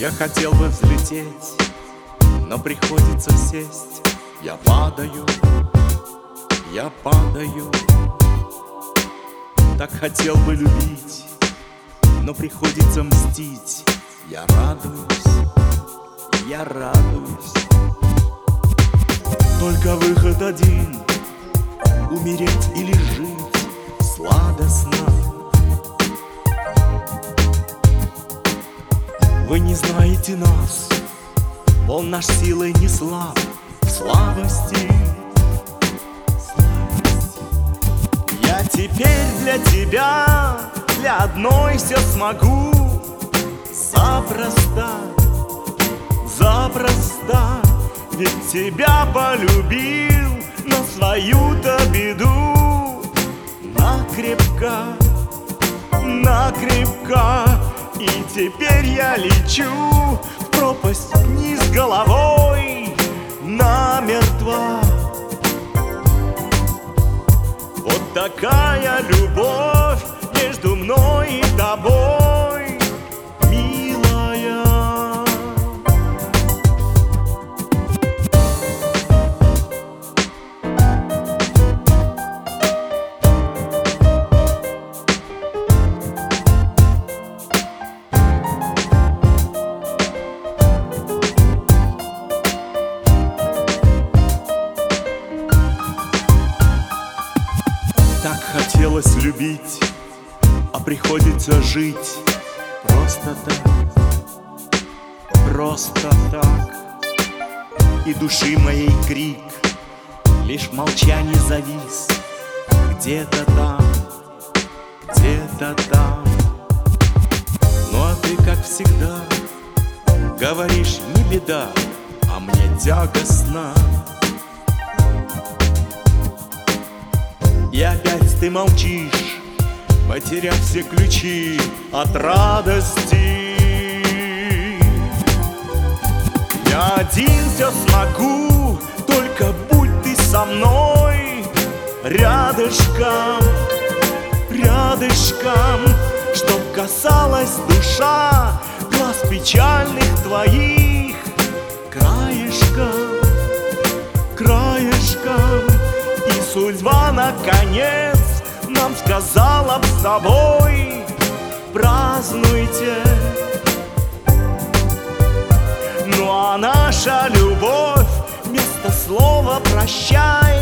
Я хотел бы взлететь, но приходится сесть. Я падаю, я падаю. Так хотел бы любить, но приходится мстить. Я радуюсь, я радуюсь. Только выход один — умереть или жить сладостно. Вы не знаете нас, он наш силой не слаб в слабости. Я теперь для тебя, для одной все смогу. Запросто, запросто. Ведь тебя полюбил на свою-то беду. Накрепко, накрепко. И теперь я лечу в пропасть вниз головой, намертво. Вот такая любовь между мной и тобой, милая. Так хотелось любить, а приходится жить просто так, просто так. И души моей крик лишь в молчании завис. Где-то там, где-то там. Ну а ты, как всегда, говоришь, не беда, а мне тягостно. И опять ты молчишь, потеряв все ключи от радости. Я один все смогу, только будь ты со мной рядышком, рядышком. Чтоб касалась душа глаз печальных твоих краешком, краешком. И судьба, наконец, нам сказала б с тобой: празднуйте. Ну а наша любовь вместо слова «прощай»